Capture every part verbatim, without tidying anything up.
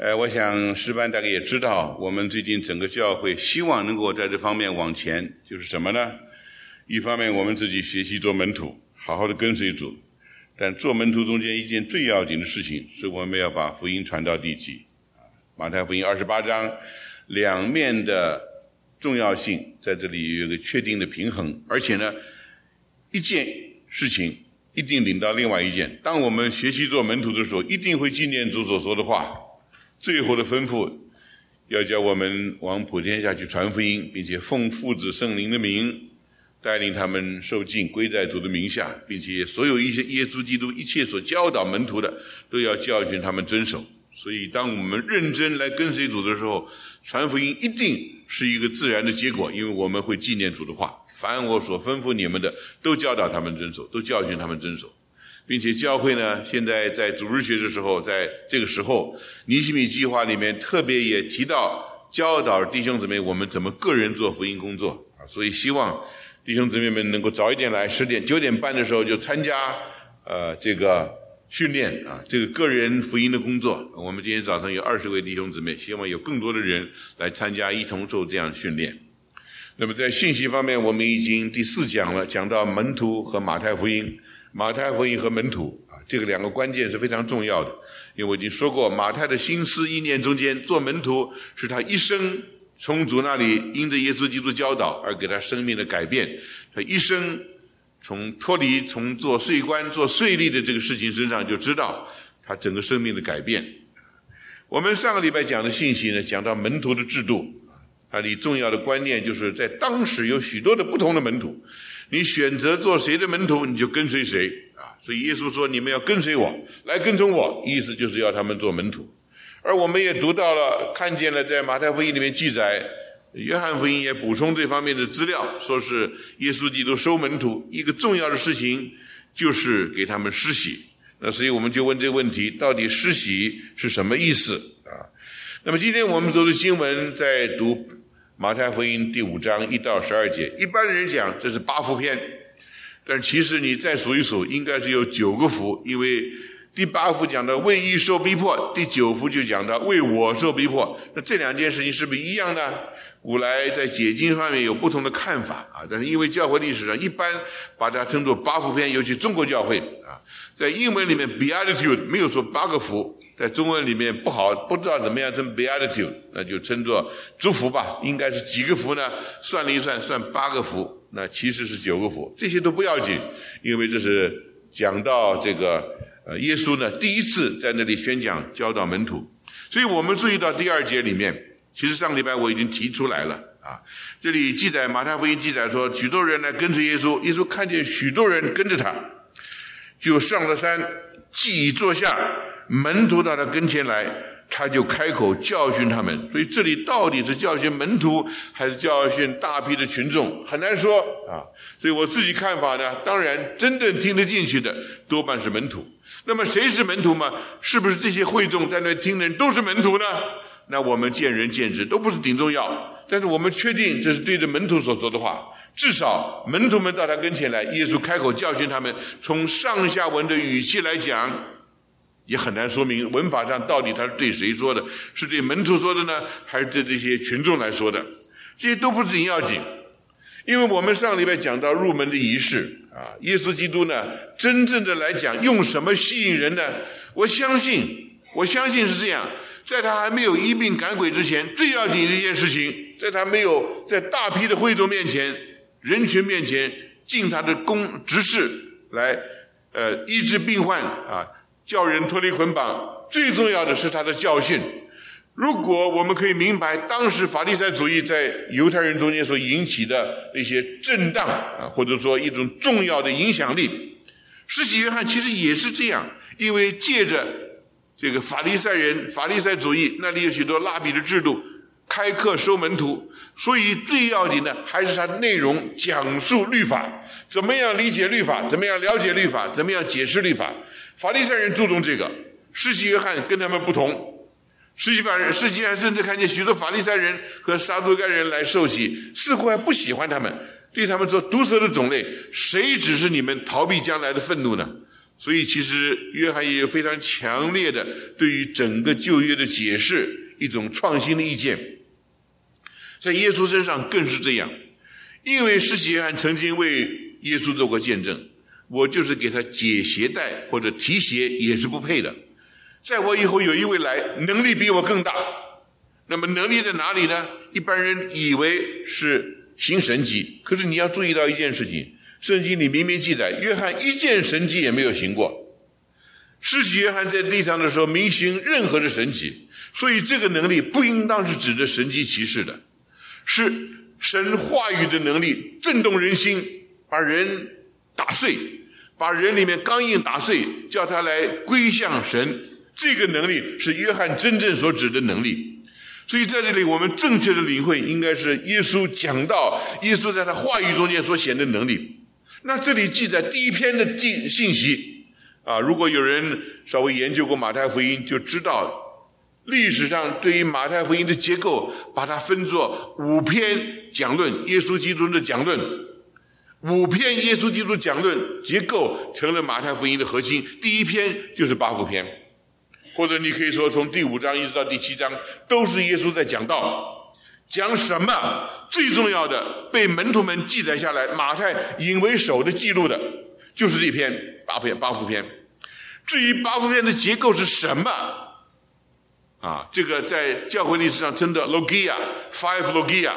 呃，我想诗班大概也知道，我们最近整个教会希望能够在这方面往前，就是什么呢？一方面我们自己学习做门徒，好好的跟随主，但做门徒中间一件最要紧的事情，是我们要把福音传到地极。马太福音二十八章两面的重要性在这里有一个确定的平衡，而且呢，一件事情一定领到另外一件。当我们学习做门徒的时候，一定会纪念主所说的话，最后的吩咐要叫我们往普天下去传福音，并且奉父子圣灵的名带领他们受浸归在主的名下，并且所有一些耶稣基督一切所教导门徒的都要教训他们遵守。所以当我们认真来跟随主的时候，传福音一定是一个自然的结果，因为我们会纪念主的话，凡我所吩咐你们的都教导他们遵守，都教训他们遵守。并且教会呢，现在在主日学的时候，在这个时候尼希米计划里面特别也提到教导弟兄姊妹我们怎么个人做福音工作啊，所以希望弟兄姊妹们能够早一点来，十点九点半的时候就参加呃这个训练啊，这个个人福音的工作。我们今天早上有二十位弟兄姊妹，希望有更多的人来参加，一同受这样训练。那么在信息方面，我们已经第四讲了，讲到门徒和马太福音。马太福音和门徒啊，这个两个关键是非常重要的，因为我已经说过，马太的心思意念中间，做门徒是他一生从主那里因着耶稣基督教导而给他生命的改变，他一生从脱离从做税官做税吏的这个事情身上就知道他整个生命的改变。我们上个礼拜讲的信息呢，讲到门徒的制度，它里重要的观念就是在当时有许多的不同的门徒，你选择做谁的门徒，你就跟随谁啊！所以耶稣说，你们要跟随我，来跟从我，意思就是要他们做门徒。而我们也读到了，看见了，在马太福音里面记载，约翰福音也补充这方面的资料，说是耶稣基督收门徒一个重要的事情就是给他们施洗。那所以我们就问这个问题，到底施洗是什么意思啊？那么今天我们读的经文在读马太福音第五章一到十二节，一般人讲这是八福篇，但其实你再数一数，应该是有九个福，因为第八福讲到为义受逼迫，第九福就讲到为我受逼迫。那这两件事情是不是一样呢？古来在解经方面有不同的看法啊，但是因为教会历史上一般把它称作八福篇，尤其中国教会啊，在英文里面 beatitude 没有说八个福，在中文里面不好，不知道怎么样称 beatitude， 那就称作祝福吧，应该是几个福呢？算了一算，算八个福，那其实是九个福，这些都不要紧，因为这是讲到这个呃耶稣呢第一次在那里宣讲教导门徒，所以我们注意到第二节里面，其实上礼拜我已经提出来了啊，这里记载马太福音记载说，许多人来跟随耶稣，耶稣看见许多人跟着他，就上了山，既已坐下，门徒到他跟前来，他就开口教训他们。所以这里到底是教训门徒还是教训大批的群众，很难说啊。所以我自己看法呢，当然真正听得进去的多半是门徒。那么谁是门徒吗？是不是这些会众在那听的人都是门徒呢？那我们见仁见智，都不是顶重要。但是我们确定这是对着门徒所说的话，至少门徒们到他跟前来，耶稣开口教训他们，从上下文的语气来讲，也很难说明文法上到底他是对谁说的，是对门徒说的呢，还是对这些群众来说的？这些都不是很要紧，因为我们上礼拜讲到入门的仪式啊，耶稣基督呢，真正的来讲，用什么吸引人呢？我相信，我相信是这样，在他还没有医病赶鬼之前，最要紧的一件事情，在他没有在大批的会众面前、人群面前尽他的公职事来呃医治病患啊，叫人脱离捆绑，最重要的是他的教训。如果我们可以明白当时法利赛主义在犹太人中间所引起的一些震荡啊，或者说一种重要的影响力，施洗约翰其实也是这样，因为借着这个法利赛人法利赛主义那里有许多拉比的制度，开课收门徒，所以最要紧的还是它内容讲述律法，怎么样理解律法，怎么样了解律法，怎么样解释律法。法利赛人注重这个，施洗约翰跟他们不同。施洗约施洗约翰甚至看见许多法利赛人和撒都该人来受洗，似乎还不喜欢他们，对他们说，毒蛇的种类，谁只是你们逃避将来的愤怒呢？ 所以其实约翰也有非常强烈的对于整个旧约的解释一种创新的意见。在耶稣身上更是这样，因为施洗约翰曾经为耶稣做过见证，我就是给他解鞋带或者提鞋也是不配的，在我以后有一位来，能力比我更大。那么能力在哪里呢？一般人以为是行神迹，可是你要注意到一件事情，圣经里明明记载约翰一件神迹也没有行过。施洗约翰在地上的时候没行任何的神迹，所以这个能力不应当是指着神迹奇事的，是神话语的能力，震动人心，把人打碎，把人里面刚硬打碎，叫他来归向神。这个能力是约翰真正所指的能力。所以在这里我们正确的领会应该是耶稣讲到耶稣在他话语中间所显的能力。那这里记载第一篇的信息啊，如果有人稍微研究过马太福音，就知道历史上对于马太福音的结构，把它分作五篇讲论，耶稣基督的讲论，五篇耶稣基督讲论结构成了马太福音的核心。第一篇就是八福篇，或者你可以说从第五章一直到第七章都是耶稣在讲道。讲什么？最重要的被门徒们记载下来，马太引为首的记录的就是这篇八篇八福篇。至于八福篇的结构是什么啊，这个在教会历史上称的 logia five logia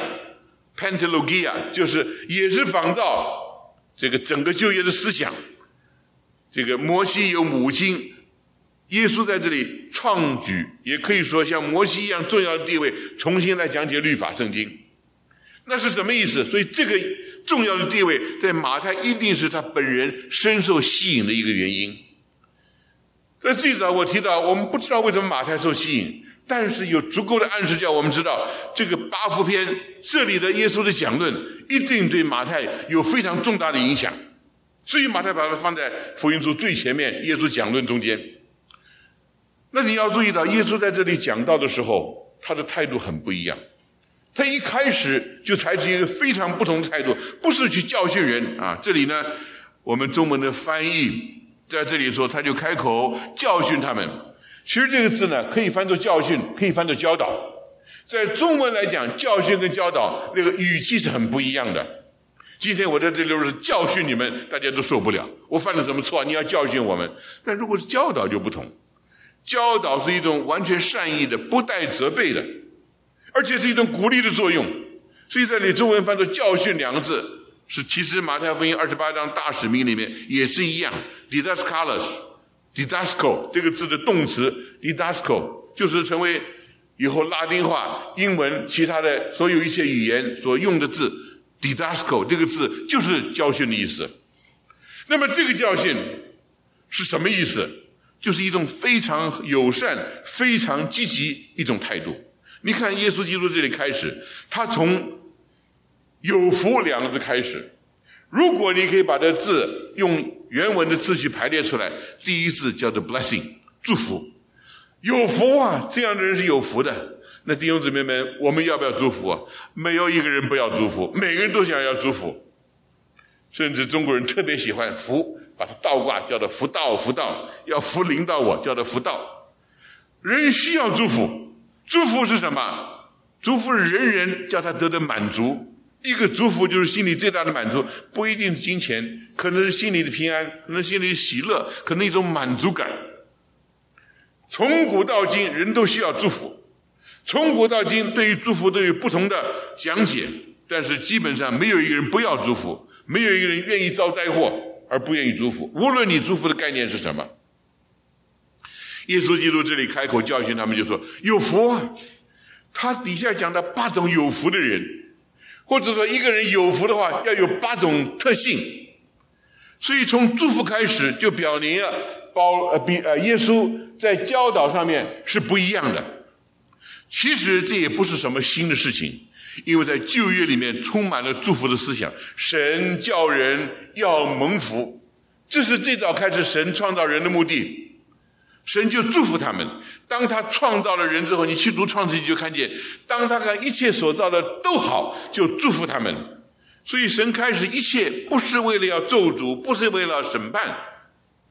pentalogia， 就是也是仿照这个整个旧约的思想。这个摩西有母经，耶稣在这里创举，也可以说像摩西一样重要的地位，重新来讲解律法圣经。那是什么意思？所以这个重要的地位在马太一定是他本人深受吸引的一个原因。在最早我提到我们不知道为什么马太受吸引，但是有足够的暗示叫我们知道这个八福篇这里的耶稣的讲论一定对马太有非常重大的影响，所以马太把它放在福音书最前面，耶稣讲论中间。那你要注意到耶稣在这里讲道的时候，他的态度很不一样。他一开始就采取一个非常不同的态度，不是去教训人啊。这里呢，我们中文的翻译在这里说，他就开口教训他们。其实这个字呢，可以翻作教训，可以翻作教导。在中文来讲，教训跟教导那个语气是很不一样的。今天我在这里就是教训你们，大家都受不了。我犯了什么错？你要教训我们。但如果是教导就不同，教导是一种完全善意的，不带责备的，而且是一种鼓励的作用。所以在这里中文翻作教训两个字，是其实马太福音二十八章大使命里面也是一样。didaskalos didasco 这个字的动词 didasco 就是成为以后拉丁化、英文其他的所有一些语言所用的字。didasco 这个字就是教训的意思。那么这个教训是什么意思？就是一种非常友善、非常积极一种态度。你看耶稣基督这里开始，他从有福两个字开始。如果你可以把这字用原文的次序排列出来，第一字叫做 blessing 祝福，有福啊，这样的人是有福的。那弟兄姊妹们，我们要不要祝福啊？没有一个人不要祝福，每个人都想要祝福。甚至中国人特别喜欢福，把它倒挂叫做福到福到，要福临到我叫做福到。人需要祝福，祝福是什么？祝福是人人叫他得到满足。一个祝福就是心里最大的满足，不一定是金钱，可能是心里的平安，可能心里的喜乐，可能一种满足感。从古到今人都需要祝福，从古到今对于祝福都有不同的讲解，但是基本上没有一个人不要祝福，没有一个人愿意遭灾祸而不愿意祝福，无论你祝福的概念是什么。耶稣基督这里开口教训他们就说有福啊，他底下讲的八种有福的人，或者说一个人有福的话要有八种特性。所以从祝福开始就表明了包呃比呃耶稣在教导上面是不一样的。其实这也不是什么新的事情，因为在旧约里面充满了祝福的思想，神叫人要蒙福，这是最早开始神创造人的目的。神就祝福他们，当他创造了人之后，你去读创世纪就看见，当他看一切所造的都好，就祝福他们。所以神开始一切不是为了要咒诅，不是为了审判，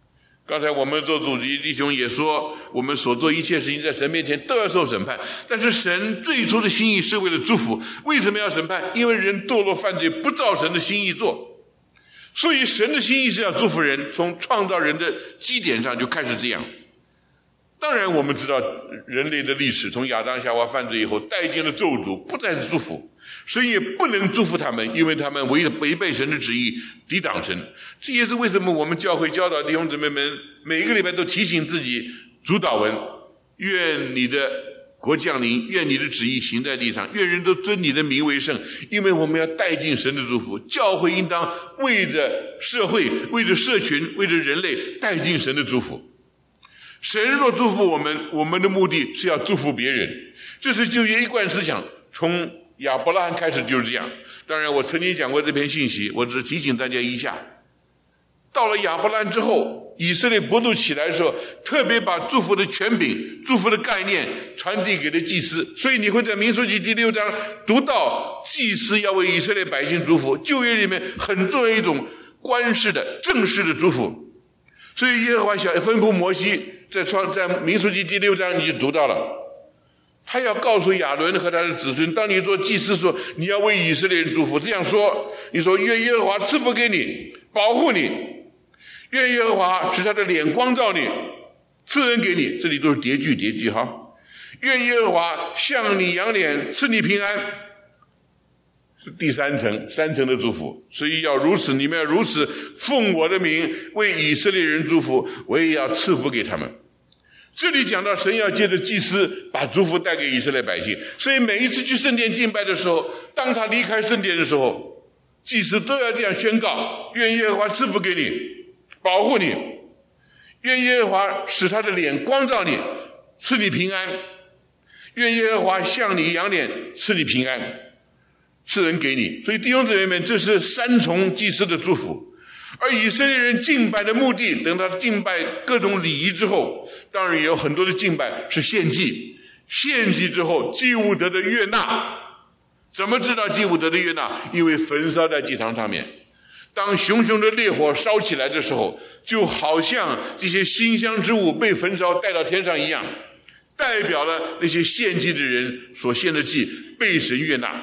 刚才我们做主席弟兄也说，我们所做一切事情在神面前都要受审判，但是神最初的心意是为了祝福。为什么要审判？因为人堕落犯罪，不照神的心意做，所以神的心意是要祝福人，从创造人的基点上就开始这样。当然我们知道人类的历史，从亚当夏娃犯罪以后带进了咒诅，不再是祝福，神也不能祝福他们，因为他们违违背神的旨意，抵挡神。这也是为什么我们教会教导弟兄姊妹们每一个礼拜都提醒自己主祷文，愿你的国降临，愿你的旨意行在地上，愿人都尊你的名为圣，因为我们要带进神的祝福。教会应当为着社会，为着社群，为着人类带进神的祝福。神若祝福我们，我们的目的是要祝福别人，这是旧约一贯思想，从亚伯拉罕开始就是这样。当然我曾经讲过这篇信息，我只提醒大家一下，到了亚伯拉罕之后，以色列国度起来的时候，特别把祝福的权柄、祝福的概念传递给了祭司。所以你会在民数记第六章读到祭司要为以色列百姓祝福，旧约里面很重要一种官式的正式的祝福。所以耶和华想吩咐摩西，在创在民数记第六章你就读到了，他要告诉亚伦和他的子孙，当你做祭司说，你要为以色列人祝福，这样说，你说愿耶和华赐福给你，保护你，愿耶和华使他的脸光照你，赐恩给你，这里都是叠句叠句哈。愿耶和华向你扬脸，赐你平安，是第三层三层的祝福。所以要如此，你们要如此奉我的名为以色列人祝福，我也要赐福给他们。这里讲到神要借着祭司把祝福带给以色列百姓，所以每一次去圣殿敬拜的时候，当他离开圣殿的时候，祭司都要这样宣告，愿耶和华赐福给你，保护你，愿耶和华使他的脸光照你，赐你平安，愿耶和华向你扬脸，赐你平安，赐恩给你。所以弟兄姊妹们，这是三重祭司的祝福。而以色列人敬拜的目的，等他敬拜各种礼仪之后，当然也有很多的敬拜是献祭，献祭之后祭物得的悦纳。怎么知道祭物得的悦纳？因为焚烧在祭坛上面，当熊熊的烈火烧起来的时候，就好像这些馨香之物被焚烧带到天上一样，代表了那些献祭的人所献的祭被神悦纳。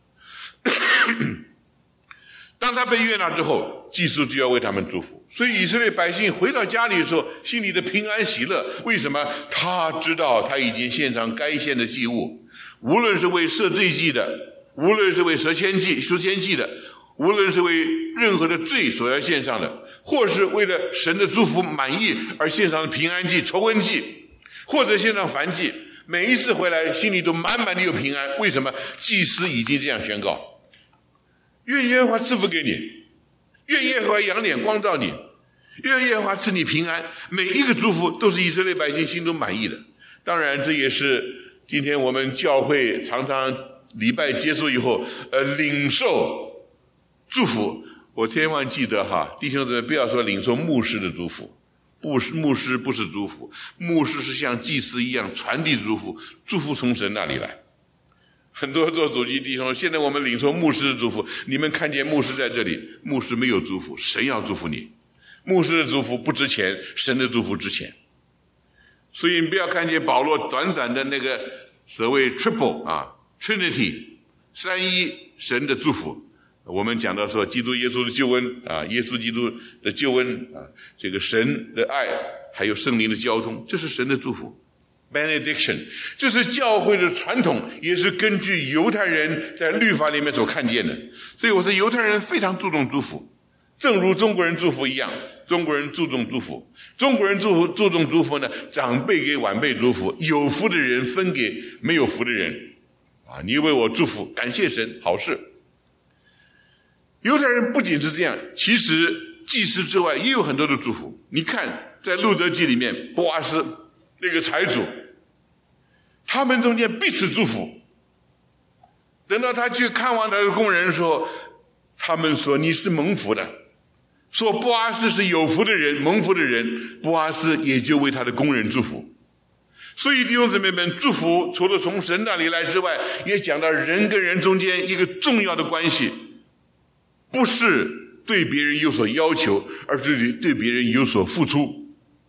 当他被悦纳之后，祭司就要为他们祝福。所以以色列百姓回到家里的时候，心里的平安喜乐。为什么？他知道他已经献上该献的祭物，无论是为赦罪祭的，无论是为赎愆祭、赎愆祭的，无论是为任何的罪所要献上的，或是为了神的祝福满意而献上的平安祭、仇恨祭，或者献上燔祭，每一次回来心里都满满的有平安。为什么？祭司已经这样宣告，愿耶和华赐福给你，愿耶和华扬脸光照你，愿耶和华赐你平安。每一个祝福都是以色列百姓心中满意的。当然这也是今天我们教会常常礼拜结束以后呃，领受祝福。我千万记得哈，弟兄姊妹不要说领受牧师的祝福，不是牧师不是祝福，牧师是像祭司一样传递祝福，祝福从神那里来。很多做主席弟兄，现在我们领受牧师的祝福，你们看见牧师在这里，牧师没有祝福，神要祝福你。牧师的祝福不值钱，神的祝福值钱。所以你不要看见保罗短短的那个所谓 triple 啊 Trinity 三一神的祝福，我们讲到说基督耶稣的救恩啊，耶稣基督的救恩啊，这个神的爱还有圣灵的交通，这是神的祝福。Benediction， 这是教会的传统，也是根据犹太人在律法里面所看见的。所以我说犹太人非常注重祝福，正如中国人祝福一样，中国人注重祝福。中国人注福注重祝福呢，长辈给晚辈祝福，有福的人分给没有福的人啊，你为我祝福，感谢神，好事。犹太人不仅是这样，其实祭司之外也有很多的祝福。你看在路德记里面，波阿斯那个财主，他们中间彼此祝福。等到他去看望他的工人的时候，他们说你是蒙福的，说波阿斯是有福的人，蒙福的人，波阿斯也就为他的工人祝福。所以弟兄姊妹们，祝福除了从神那里来之外，也讲到人跟人中间一个重要的关系，不是对别人有所要求，而是对别人有所付出。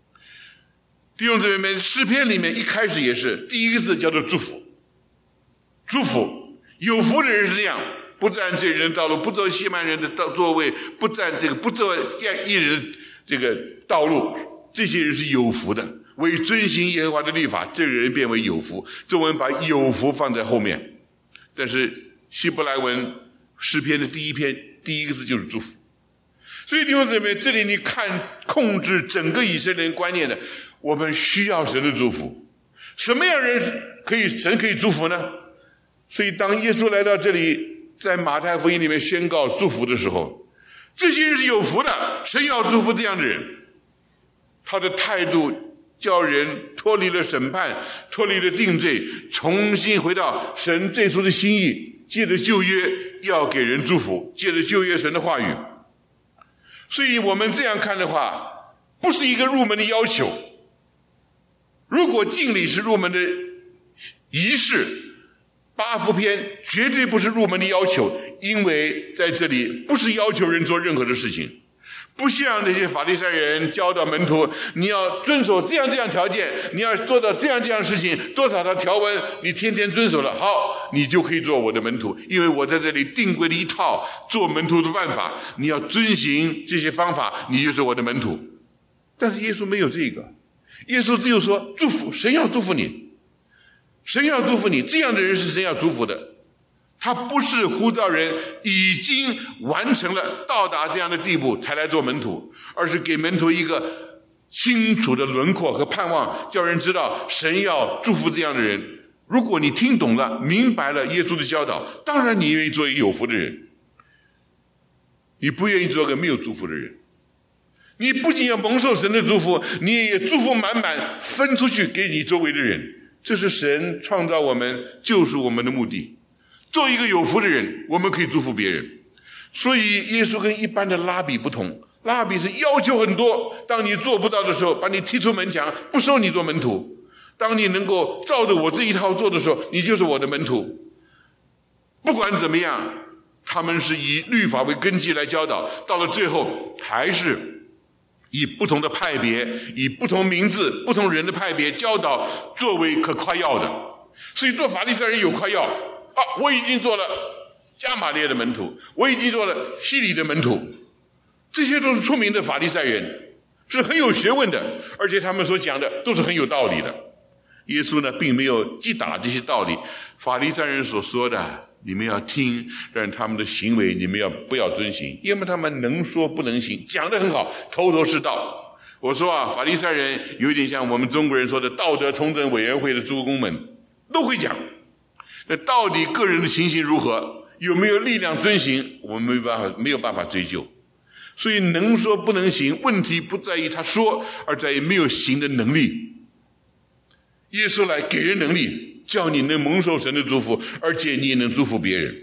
弟兄姊妹们，诗篇里面一开始也是第一个字叫做祝福，祝福，有福的人是这样，不占罪人的道路，不走欺瞒人的座位，不占这个不走异人这个道路，这些人是有福的。为遵行耶和华的律法，这个人变为有福。中文把有福放在后面，但是希伯来文诗篇的第一篇第一个字就是祝福。所以弟兄姊妹，这里你看控制整个以色列人观念的，我们需要神的祝福。什么样的人可以神可以祝福呢？所以当耶稣来到这里，在马太福音里面宣告祝福的时候，这些人是有福的，神要祝福这样的人。他的态度叫人脱离了审判，脱离了定罪，重新回到神最初的心意，借着旧约要给人祝福，借着旧约神的话语。所以我们这样看的话，不是一个入门的要求。如果敬礼是入门的仪式，八福篇绝对不是入门的要求，因为在这里不是要求人做任何的事情，不像那些法利赛人教导门徒，你要遵守这样这样条件，你要做到这样这样事情，多少条条文你天天遵守了，好，你就可以做我的门徒，因为我在这里定规了一套做门徒的办法，你要遵行这些方法，你就是我的门徒。但是耶稣没有这个，耶稣只有说祝福，神要祝福你，神要祝福你，这样的人是神要祝福的。他不是呼召人已经完成了到达这样的地步才来做门徒，而是给门徒一个清楚的轮廓和盼望，叫人知道神要祝福这样的人。如果你听懂了明白了耶稣的教导，当然你愿意做一个有福的人，你不愿意做个没有祝福的人。你不仅要蒙受神的祝福，你也祝福满满分出去给你周围的人，这是神创造我们救赎我们的目的。做一个有福的人，我们可以祝福别人。所以耶稣跟一般的拉比不同，拉比是要求很多，当你做不到的时候把你踢出门墙，不收你做门徒。当你能够照着我这一套做的时候，你就是我的门徒。不管怎么样，他们是以律法为根基来教导，到了最后还是以不同的派别，以不同名字不同人的派别教导作为可夸耀的。所以做法利赛人有夸耀啊，我已经做了加马列的门徒，我已经做了希里的门徒，这些都是出名的法利赛人，是很有学问的，而且他们所讲的都是很有道理的。耶稣呢，并没有击打这些道理，法利赛人所说的你们要听，但他们的行为你们要不要遵行？因为他们能说不能行，讲得很好，头头是道。我说啊，法利赛人有点像我们中国人说的道德重整委员会的诸公们，都会讲。那到底个人的情形如何，有没有力量遵行，我们没有办法没有办法追究。所以能说不能行，问题不在于他说，而在于没有行的能力。耶稣来给人能力，叫你能蒙受神的祝福，而且你也能祝福别人。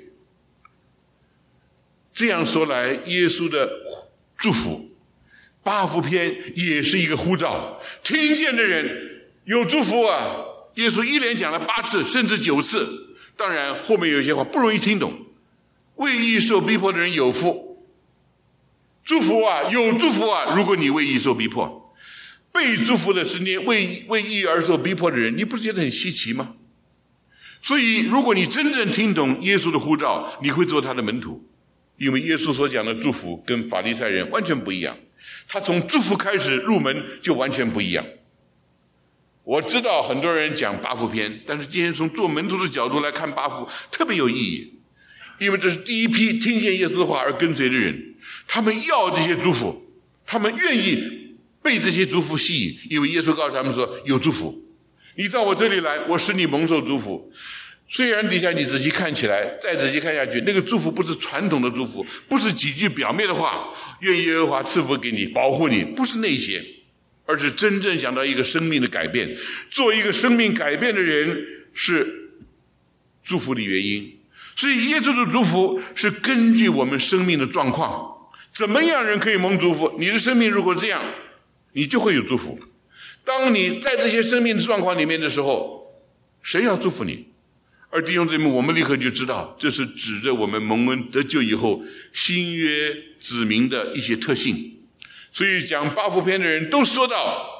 这样说来，耶稣的祝福八福篇也是一个呼召，听见的人有祝福啊。耶稣一连讲了八次甚至九次，当然后面有一些话不容易听懂。为义受逼迫的人有福，祝福啊，有祝福啊，如果你为义受逼迫。被祝福的是你为为义而受逼迫的人，你不是觉得很稀奇吗？所以如果你真正听懂耶稣的呼召，你会做他的门徒，因为耶稣所讲的祝福跟法利赛人完全不一样，他从祝福开始入门就完全不一样。我知道很多人讲八福篇，但是今天从做门徒的角度来看八福特别有意义，因为这是第一批听见耶稣的话而跟随的人，他们要这些祝福，他们愿意被这些祝福吸引，因为耶稣告诉他们说有祝福，你到我这里来，我使你蒙受祝福。虽然底下你仔细看起来，再仔细看下去，那个祝福不是传统的祝福，不是几句表面的话，愿耶和华赐福给你，保护你，不是那些，而是真正讲到一个生命的改变。做一个生命改变的人是祝福的原因。所以耶稣的祝福是根据我们生命的状况，怎么样人可以蒙祝福？你的生命如果这样，你就会有祝福。当你在这些生命的状况里面的时候，谁要祝福你？而弟兄姊妹，我们立刻就知道，这是指着我们蒙恩得救以后新约子民的一些特性。所以讲八福篇的人都说到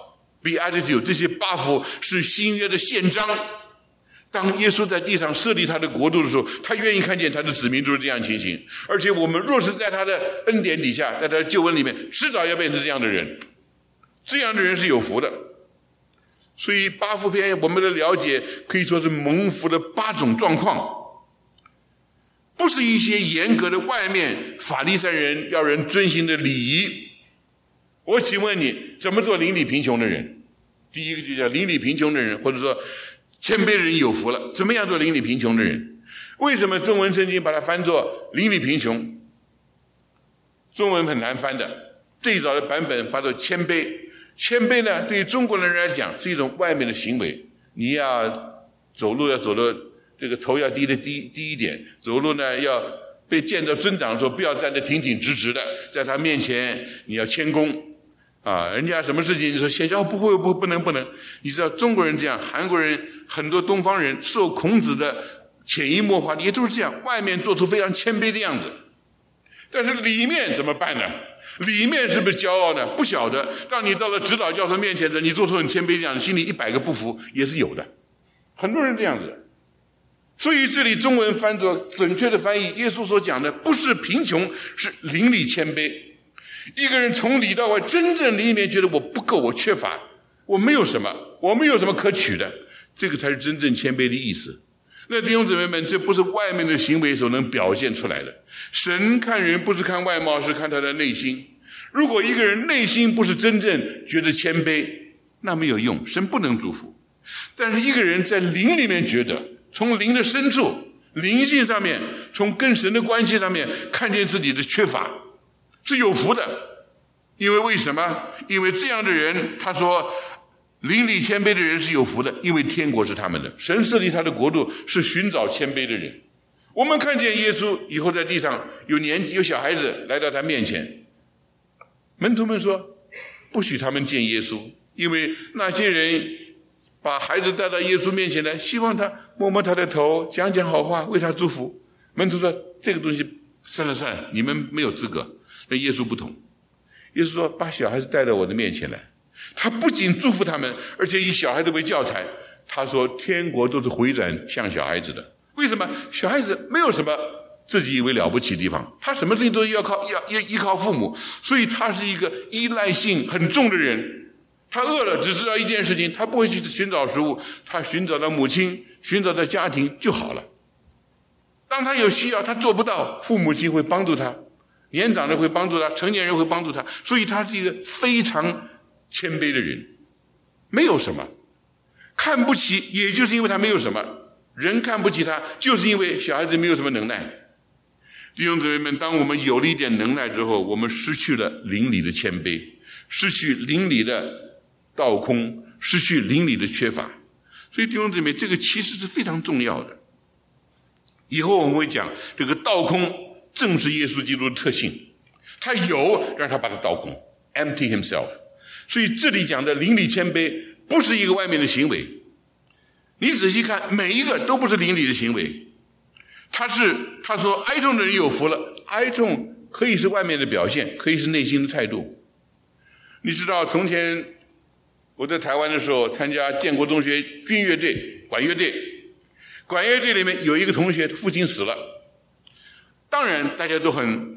Beatitude 这些八福是新约的宪章。当耶稣在地上设立他的国度的时候，他愿意看见他的子民都是这样情形。而且我们若是在他的恩典底下，在他的救恩里面，迟早要变成这样的人。这样的人是有福的。所以八福篇我们的了解可以说是蒙福的八种状况，不是一些严格的外面法利赛人要人遵行的礼仪。我请问你，怎么做邻里贫穷的人？第一个就叫邻里贫穷的人，或者说谦卑的人有福了。怎么样做邻里贫穷的人？为什么中文圣经把它翻作邻里贫穷？中文很难翻的，最早的版本翻作谦卑。谦卑呢，对于中国人来讲是一种外面的行为，你要走路要走的这个头要低的低低一点，走路呢要被见到尊长的时候不要站得挺挺直直的，在他面前你要谦恭啊，人家什么事情你说谦虚，哦不会不不能不能。你知道中国人这样，韩国人很多东方人受孔子的潜移默化也都是这样，外面做出非常谦卑的样子，但是里面怎么办呢？里面是不是骄傲呢？不晓得。当你到了指导教授面前的，你做出很谦卑的样子，心里一百个不服也是有的，很多人这样子。所以这里中文翻作准确的翻译，耶稣所讲的不是贫穷，是邻里谦卑。一个人从里到外真正里面觉得我不够，我缺乏，我没有什么，我没有什么可取的，这个才是真正谦卑的意思。那弟兄姊妹们，这不是外面的行为所能表现出来的。神看人不是看外貌，是看他的内心。如果一个人内心不是真正觉得谦卑，那没有用，神不能祝福。但是一个人在灵里面觉得，从灵的深处灵性上面，从跟神的关系上面看见自己的缺乏，是有福的。因为为什么？因为这样的人，他说邻里谦卑的人是有福的，因为天国是他们的。神设立他的国度是寻找谦卑的人。我们看见耶稣以后在地上有年纪有小孩子来到他面前，门徒们说不许他们见耶稣，因为那些人把孩子带到耶稣面前来，希望他摸摸他的头，讲讲好话，为他祝福。门徒说这个东西算了算了，你们没有资格。那耶稣不同，耶稣说把小孩子带到我的面前来。他不仅祝福他们，而且以小孩子为教材。他说天国都是回转向小孩子的。为什么？小孩子没有什么自己以为了不起的地方，他什么事情都要靠要要依靠父母，所以他是一个依赖性很重的人。他饿了只知道一件事情，他不会去寻找食物，他寻找到母亲，寻找到家庭就好了。当他有需要他做不到，父母亲会帮助他，年长的会帮助他，成年人会帮助他，所以他是一个非常谦卑的人。没有什么看不起，也就是因为他没有什么。人看不起他，就是因为小孩子没有什么能耐。弟兄姊妹们，当我们有了一点能耐之后，我们失去了灵里的谦卑，失去灵里的倒空，失去灵里的缺乏。所以弟兄姊妹，这个其实是非常重要的。以后我们会讲，这个倒空正是耶稣基督的特性，他有让他把它倒空 empty himself。 所以这里讲的灵里谦卑不是一个外面的行为，你仔细看每一个都不是灵里的行为。他是他说哀痛的人有福了，哀痛可以是外面的表现，可以是内心的态度。你知道从前我在台湾的时候参加建国中学军乐队管乐队，管乐队里面有一个同学父亲死了，当然大家都很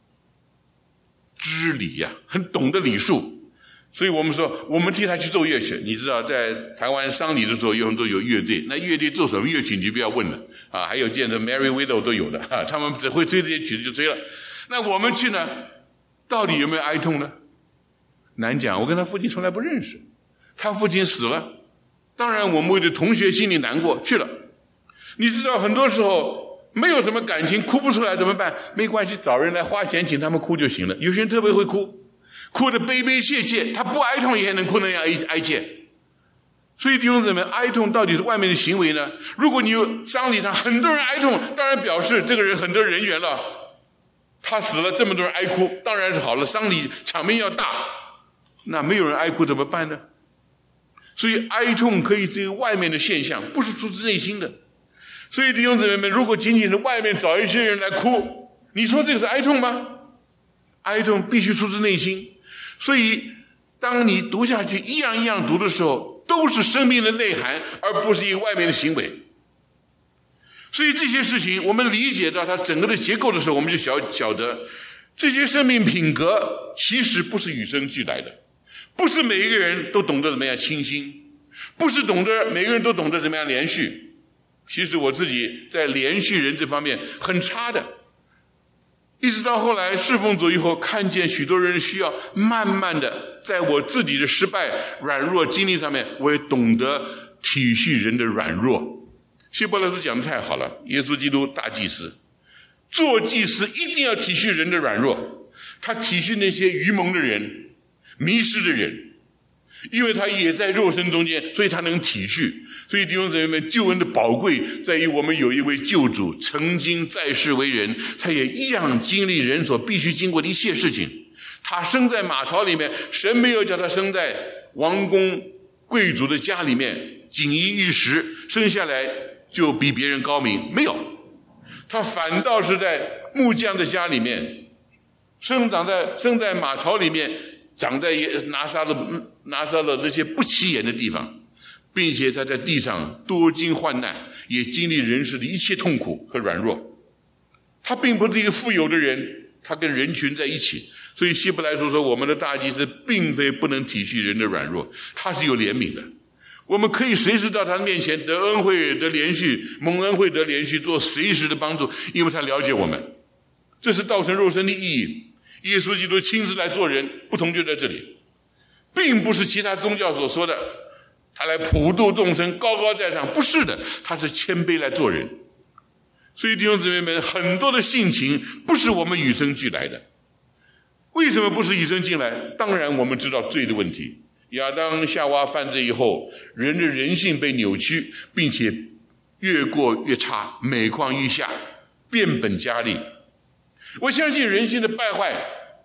知礼呀、啊，很懂得礼数，所以我们说我们替他去奏乐曲。你知道在台湾丧礼的时候有很多有乐队，那乐队奏什么乐曲你就不要问了啊，还有见着 Mary Widow 都有的、啊、他们只会吹这些曲子就吹了。那我们去呢，到底有没有哀痛呢？难讲，我跟他父亲从来不认识，他父亲死了，当然我们为了同学心里难过去了。你知道很多时候没有什么感情，哭不出来怎么办？没关系，找人来花钱请他们哭就行了。有些人特别会哭，哭得悲悲切切，他不哀痛也能哭那样哀切。所以弟兄姊妹，哀痛到底是外面的行为呢？如果你有丧礼上很多人哀痛，当然表示这个人很多人缘了，他死了这么多人哀哭，当然是好了，丧礼场面要大。那没有人哀哭怎么办呢？所以哀痛可以是一个外面的现象，不是出自内心的。所以弟兄姊妹们，如果仅仅是外面找一些人来哭，你说这个是哀痛吗？哀痛必须出自内心。所以当你读下去一样一样读的时候，都是生命的内涵，而不是一个外面的行为。所以这些事情我们理解到它整个的结构的时候，我们就晓晓得这些生命品格其实不是与生俱来的，不是每一个人都懂得怎么样清心，不是懂得每个人都懂得怎么样连续。其实我自己在连续人这方面很差的，一直到后来侍奉主以后，看见许多人需要，慢慢的在我自己的失败软弱经历上面，我也懂得体恤人的软弱。希伯来书讲得太好了，耶稣基督大祭司，做祭司一定要体恤人的软弱，他体恤那些愚蒙的人、迷失的人，因为他也在肉身中间，所以他能体恤。所以弟兄姊妹们，救恩的宝贵在于我们有一位救主，曾经在世为人，他也一样经历人所必须经过的一切事情。他生在马槽里面，神没有叫他生在王公贵族的家里面，锦衣玉食，生下来就比别人高明，没有，他反倒是在木匠的家里面，生长在生在马槽里面，长在拿撒勒拿撒勒那些不起眼的地方，并且他在地上多经患难，也经历人世的一切痛苦和软弱。他并不是一个富有的人，他跟人群在一起。所以希伯来书说，我们的大祭司并非不能体恤人的软弱，他是有怜悯的。我们可以随时到他面前得恩惠得连续，蒙恩惠得连续，做随时的帮助，因为他了解我们。这是道成肉身的意义。耶稣基督亲自来做人，不同就在这里，并不是其他宗教所说的他来普度众生高高在上，不是的，他是谦卑来做人。所以弟兄姊妹们，很多的性情不是我们与生俱来的。为什么不是与生俱来？当然我们知道罪的问题，亚当夏娃犯罪以后，人的人性被扭曲，并且越过越差，每况愈下，变本加厉。我相信人性的败坏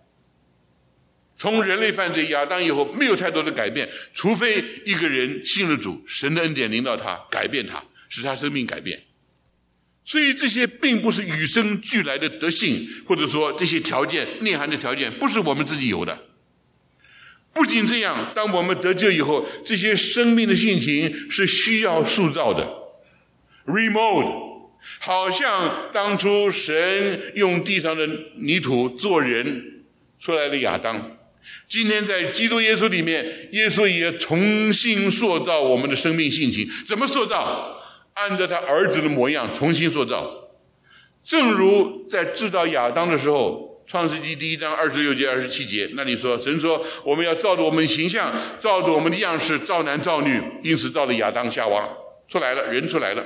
从人类犯罪亚当以后没有太多的改变，除非一个人信了主，神的恩典临到他，改变他，使他生命改变。所以这些并不是与生俱来的德性，或者说这些条件内涵的条件不是我们自己有的。不仅这样，当我们得救以后，这些生命的性情是需要塑造的 remold， 好像当初神用地上的泥土做人出来的亚当，今天在基督耶稣里面，耶稣也重新塑造我们的生命性情。怎么塑造？按照他儿子的模样重新塑造。正如在制造亚当的时候，创世纪第一章二十六节二十七节那里说，神说我们要照着我们的形象，照着我们的样式造男造女，因此造了亚当夏娃，出来了，人出来了。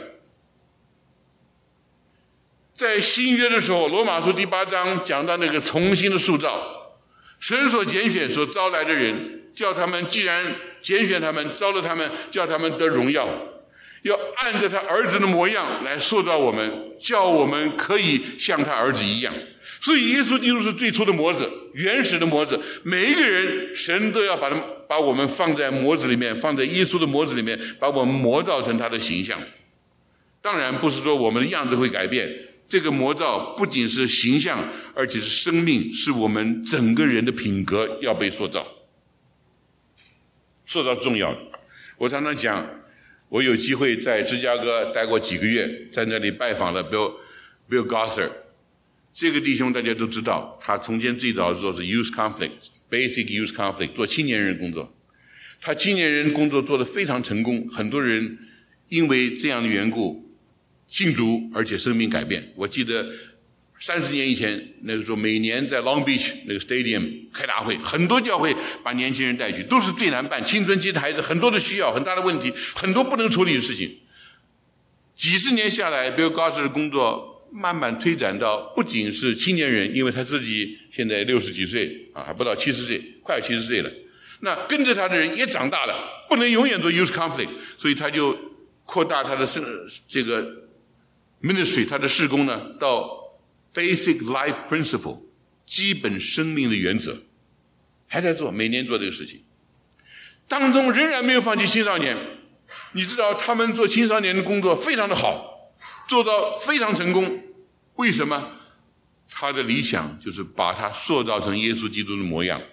在新约的时候，罗马书第八章讲到那个重新的塑造，神所拣选所招来的人，叫他们既然拣选他们，招了他们，叫他们得荣耀，要按着他儿子的模样来塑造我们，叫我们可以像他儿子一样。所以耶稣基督是最初的模子，原始的模子，每一个人神都要把他们把我们放在模子里面，放在耶稣的模子里面，把我们磨造成他的形象。当然不是说我们的样子会改变，这个模造不仅是形象，而且是生命，是我们整个人的品格要被塑造。塑造重要的。我常常讲，我有机会在芝加哥待过几个月，在那里拜访了 Bill Bill Gosser。这个弟兄大家都知道，他从前最早做是 Youth Conflict，Basic Youth Conflict， 做青年人工作。他青年人工作做得非常成功，很多人因为这样的缘故信主，而且生命改变。我记得三十年以前，那个时候每年在 Long Beach 那个 Stadium 开大会，很多教会把年轻人带去，都是最难办，青春期的孩子很多的需要，很大的问题，很多不能处理的事情。几十年下来 Bill Gosser 的工作慢慢推展到不仅是青年人，因为他自己现在六十几岁啊，还不到七十岁，快七十岁了。那跟着他的人也长大了，不能永远做 Youth Conflict， 所以他就扩大他的这个 ministry， 他的事工呢到 Basic Life Principle， 基本生命的原则，还在做，每年做这个事情。当中仍然没有放弃青少年，你知道他们做青少年的工作非常的好，做到非常成功。为什么？他的理想就是把他塑造成耶稣基督的模样，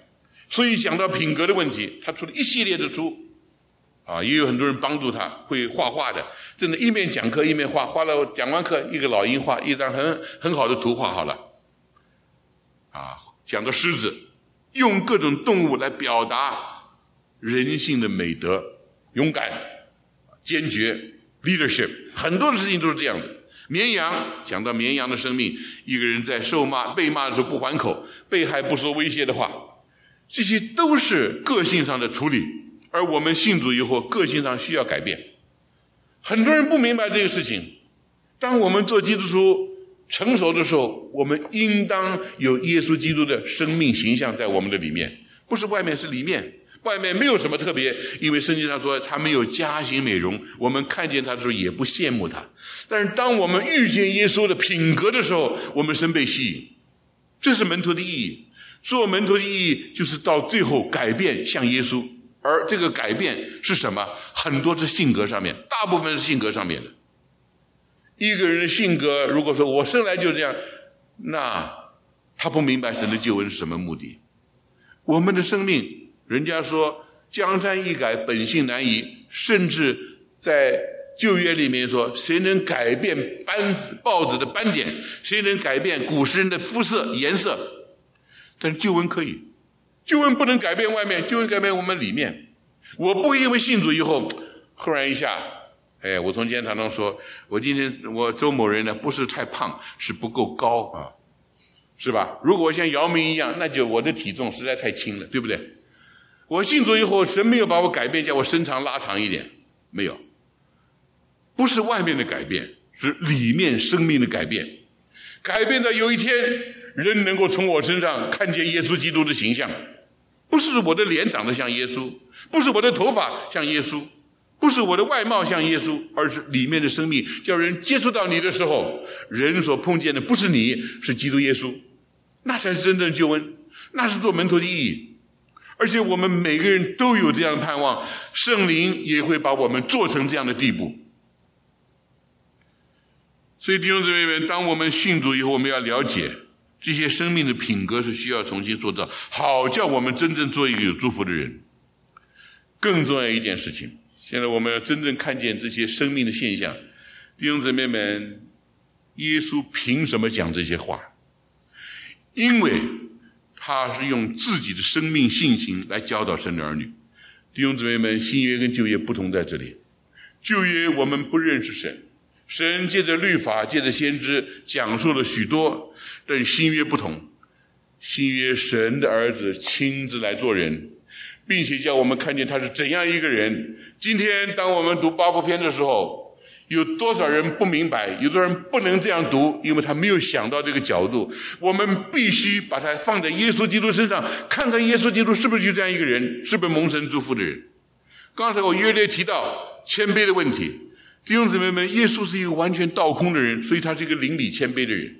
所以讲到品格的问题，他出了一系列的书啊，也有很多人帮助他，会画画的，真的，一面讲课一面画，画了讲完课，一个老鹰画一张很很好的图画好了，啊，讲个狮子，用各种动物来表达人性的美德，勇敢、坚决 ，leadership， 很多的事情都是这样子。绵羊讲到绵羊的生命，一个人在受骂、被骂的时候不还口，被害不说威胁的话，这些都是个性上的处理。而我们信主以后，个性上需要改变。很多人不明白这个事情。当我们做基督徒成熟的时候，我们应当有耶稣基督的生命形象在我们的里面，不是外面，是里面。外面没有什么特别，因为圣经上说他没有佳形美容，我们看见他的时候也不羡慕他。但是当我们遇见耶稣的品格的时候，我们深被吸引。这是门徒的意义。做门徒的意义就是到最后改变像耶稣。而这个改变是什么？很多是性格上面，大部分是性格上面的。一个人的性格，如果说我生来就这样，那他不明白神的救恩是什么目的。我们的生命，人家说江山易改，本性难移，甚至在旧约里面说，谁能改变斑子豹子的斑点，谁能改变古时人的肤色颜色？但是救恩可以。救恩不能改变外面，救恩改变我们里面。我不会因为信主以后忽然一下，哎，我从今天常常说，我今天我周某人呢不是太胖，是不够高啊，是吧？如果我像姚明一样，那就我的体重实在太轻了，对不对？我信主以后，神没有把我改变，叫我身长拉长一点，没有。不是外面的改变，是里面生命的改变。改变到有一天，人能够从我身上看见耶稣基督的形象。不是我的脸长得像耶稣，不是我的头发像耶稣，不是我的外貌像耶稣，而是里面的生命。叫人接触到你的时候，人所碰见的不是你，是基督耶稣。那才是真正救恩，那是做门徒的意义。而且我们每个人都有这样的盼望，圣灵也会把我们做成这样的地步。所以弟兄姊妹们，当我们信主以后，我们要了解这些生命的品格是需要重新塑造，好叫我们真正做一个有祝福的人。更重要一件事情，现在我们要真正看见这些生命的现象。弟兄姊妹们，耶稣凭什么讲这些话？因为他是用自己的生命性情来教导神的儿女。弟兄姊妹们，新约跟旧约不同在这里。旧约我们不认识神，神借着律法，借着先知讲述了许多，但新约不同。新约神的儿子亲自来做人，并且叫我们看见他是怎样一个人。今天当我们读八福篇的时候，有多少人不明白，有多少人不能这样读，因为他没有想到这个角度。我们必须把它放在耶稣基督身上，看看耶稣基督是不是就这样一个人，是不是蒙神祝福的人。刚才我约略提到谦卑的问题，弟兄姊妹们，耶稣是一个完全倒空的人，所以他是一个邻里谦卑的人。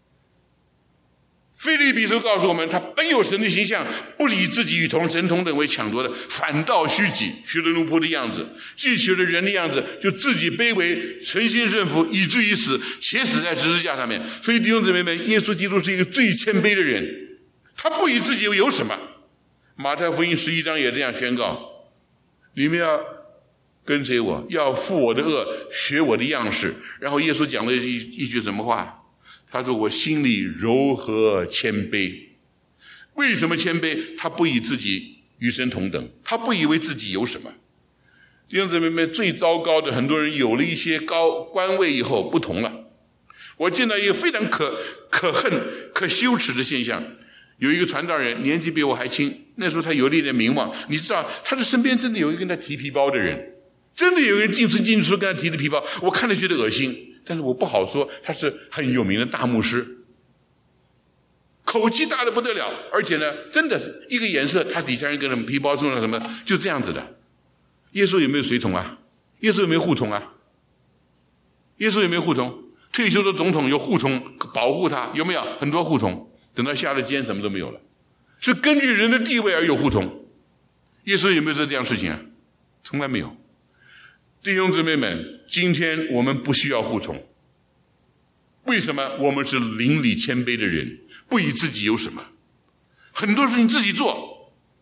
腓立比书告诉我们，他本有神的形象，不以自己与同神同等为抢夺的，反倒虚己，取了奴仆的样子，既取了人的样子，就自己卑微，存心顺服，以至于死，且死在十字架上面。所以弟兄姊妹们，耶稣基督是一个最谦卑的人，他不以自己有什么。马太福音十一章也这样宣告，你们要跟随我，要负我的恶，学我的样式。然后耶稣讲了一一句什么话？他说，我心里柔和谦卑。为什么谦卑？他不以自己与神同等，他不以为自己有什么。弟兄姊妹们，最糟糕的，很多人有了一些高官位以后不同了。我见到一个非常可可恨可羞耻的现象，有一个传道人年纪比我还轻，那时候他有了一点名望，你知道他的身边真的有一个跟他提皮包的人，真的有一个人进出进出跟他提的皮包，我看了觉得恶心，但是我不好说，他是很有名的大牧师，口气大的不得了，而且呢，真的是一个颜色，他底下人跟什么皮包送了什么，就这样子的。耶稣有没有随从啊？耶稣有没有护从啊？耶稣有没有护从？退休的总统有护从保护他，有没有？很多护从，等到下了监什么都没有了，是根据人的地位而有护从。耶稣有没有做这样的事情啊？从来没有。弟兄姊妹们，今天我们不需要护从。为什么？我们是邻里谦卑的人，不以自己有什么，很多事情自己做，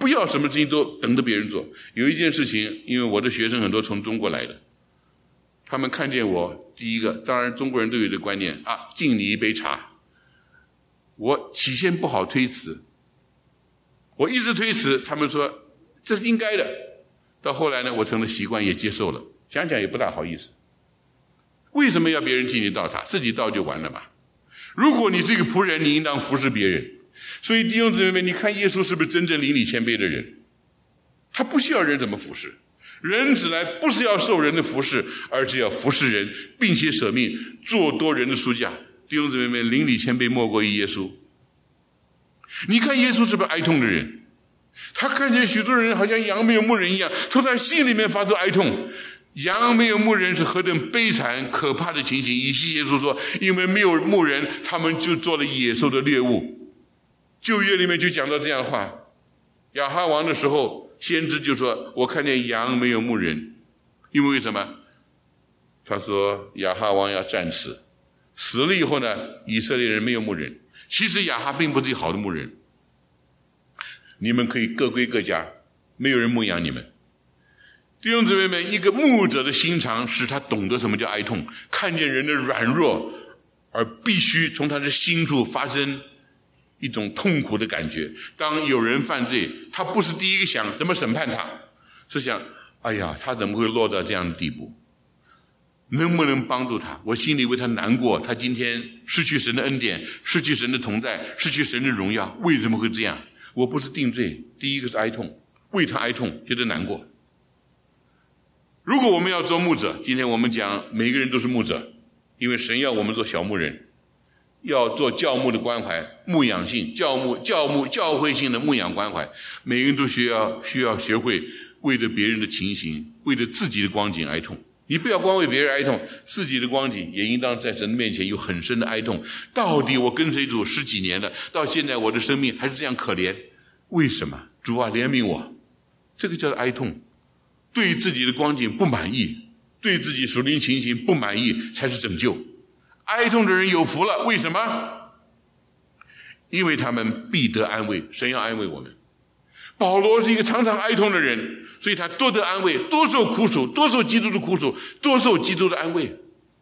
不要什么事情都等着别人做。有一件事情，因为我的学生很多从中国来的，他们看见我，第一个，当然中国人都有这个观念啊，敬你一杯茶。我起先不好推辞，我一直推辞，他们说这是应该的。到后来呢，我成了习惯，也接受了。想想也不大好意思。为什么要别人敬你倒茶？自己倒就完了嘛。如果你是一个仆人，你应当服侍别人。所以弟兄姊妹们，你看耶稣是不是真正邻里谦卑的人？他不需要人怎么服侍，人子来不是要受人的服侍，而是要服侍人，并且舍命做多人的书架。弟兄姊妹们，邻里谦卑莫过于耶稣。你看耶稣是不是哀痛的人？他看见许多人好像羊没有牧人一样，从他心里面发出哀痛。羊没有牧人是何等悲惨可怕的情形。以西耶稣说，因为没有牧人，他们就做了野兽的猎物。旧约里面就讲到这样的话。亚哈王的时候，先知就说，我看见羊没有牧人。因为什么？他说亚哈王要战死，死了以后呢，以色列人没有牧人。其实亚哈并不是一个好的牧人，你们可以各归各家，没有人牧养你们。弟兄姊妹们，一个牧者的心肠使他懂得什么叫哀痛，看见人的软弱，而必须从他的心处发生一种痛苦的感觉。当有人犯罪，他不是第一个想怎么审判他，是想哎呀，他怎么会落到这样的地步，能不能帮助他？我心里为他难过，他今天失去神的恩典，失去神的同在，失去神的荣耀，为什么会这样？我不是定罪，第一个是哀痛，为他哀痛，觉得难过。如果我们要做牧者，今天我们讲每一个人都是牧者，因为神要我们做小牧人，要做教牧的关怀，牧养性、教牧、教牧、教会性的牧养关怀，每个人都需要需要学会为着别人的情形，为着自己的光景哀痛。你不要光为别人哀痛，自己的光景也应当在神的面前有很深的哀痛。到底我跟随主十几年了，到现在我的生命还是这样可怜，为什么？主啊，怜悯我。这个叫做哀痛。对自己的光景不满意，对自己属灵情形不满意，才是拯救。哀痛的人有福了，为什么？因为他们必得安慰，神要安慰我们。保罗是一个常常哀痛的人，所以他多得安慰，多受苦楚，多受基督的苦楚，多受基督的安慰。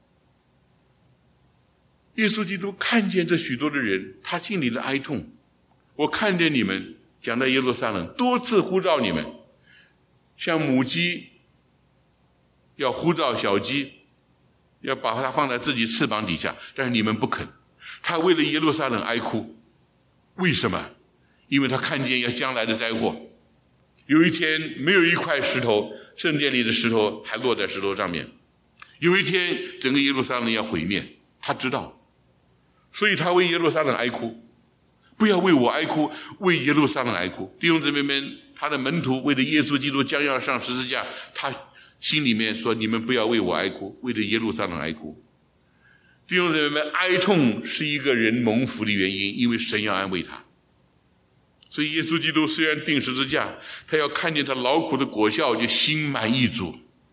耶稣基督看见这许多的人，他心里的哀痛。我看见你们，讲到耶路撒冷，多次呼召你们，像母鸡要呼召小鸡，要把它放在自己翅膀底下，但是你们不肯。他为了耶路撒冷哀哭，为什么？因为他看见要将来的灾祸。有一天没有一块石头，圣殿里的石头还落在石头上面。有一天整个耶路撒冷要毁灭，他知道，所以他为耶路撒冷哀哭。不要为我哀哭，为耶路撒冷哀哭。弟兄姊妹们，他的门徒为了耶稣基督将要上十字架，他心里面说，你们不要为我哀哭，为了耶路撒冷哀哭。弟兄姊妹们，哀痛是一个人蒙福的原因，因为神要安慰他。所以耶稣基督虽然钉十字架，他要看见他劳苦的果效，就心满意足。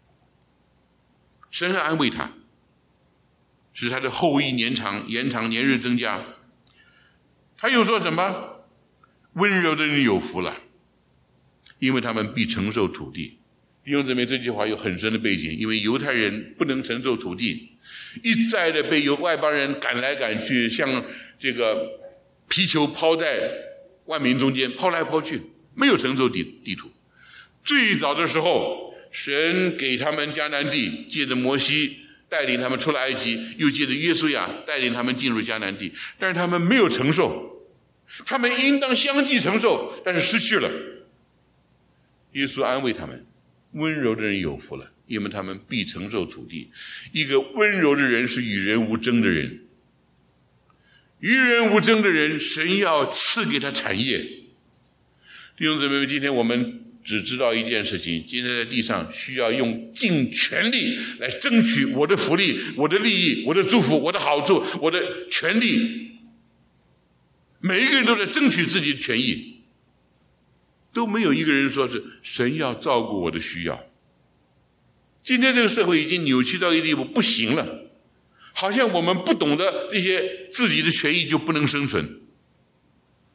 神安慰他，使他的后裔年长，延长年日增加。他又说什么？温柔的人有福了，因为他们必承受土地。弟兄姊妹，这句话有很深的背景，因为犹太人不能承受土地，一再的被由外邦人赶来赶去，像这个皮球抛在万民中间，抛来抛去，没有承受地地图。最早的时候，神给他们迦南地，借着摩西带领他们出了埃及，又借着约书亚带领他们进入迦南地，但是他们没有承受，他们应当相继承受，但是失去了。耶稣安慰他们，温柔的人有福了，因为他们必承受土地。一个温柔的人是与人无争的人，与人无争的人，神要赐给他产业。弟兄姊妹们，今天我们只知道一件事情，今天在地上需要用尽全力来争取我的福利、我的利益、我的祝福、我的好处、我的权利。每一个人都在争取自己的权益，都没有一个人说是神要照顾我的需要。今天这个社会已经扭曲到一个地步，不行了，好像我们不懂得这些自己的权益就不能生存。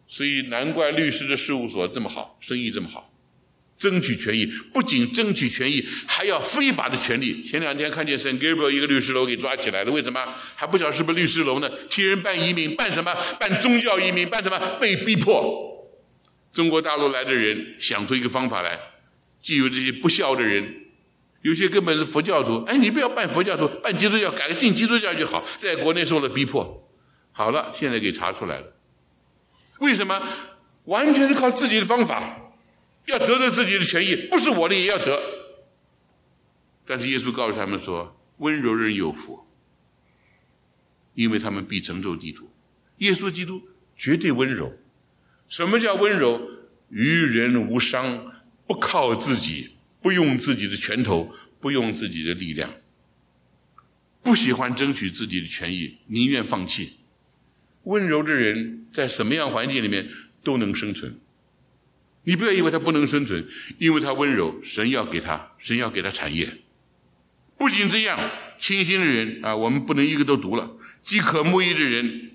所以难怪律师的事务所这么好，生意这么好，争取权益，不仅争取权益，还要非法的权利。前两天看见 Saint Gabriel 一个律师楼给抓起来的，为什么？还不晓得是不是律师楼呢？替人办移民，办什么？办宗教移民，办什么？被逼迫。中国大陆来的人想出一个方法来，既有这些不孝的人，有些根本是佛教徒，哎，你不要办佛教徒，办基督教，改个进基督教就好。在国内受了逼迫，好了，现在给查出来了。为什么？完全是靠自己的方法，要得到自己的权益，不是我的也要得。但是耶稣告诉他们说，温柔人有福，因为他们必承受地土。耶稣基督绝对温柔。什么叫温柔？与人无伤，不靠自己，不用自己的拳头，不用自己的力量，不喜欢争取自己的权益，宁愿放弃。温柔的人在什么样环境里面都能生存。你不要以为他不能生存，因为他温柔，神要给他，神要给他产业。不仅这样，清心的人啊，我们不能一个都读了。饥渴慕义的人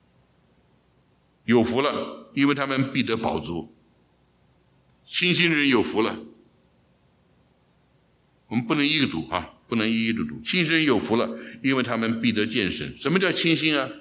有福了，因为他们必得饱足。清心的人有福了，我们不能一个读啊，不能一一的读。清心人有福了，因为他们必得见神。什么叫清心啊？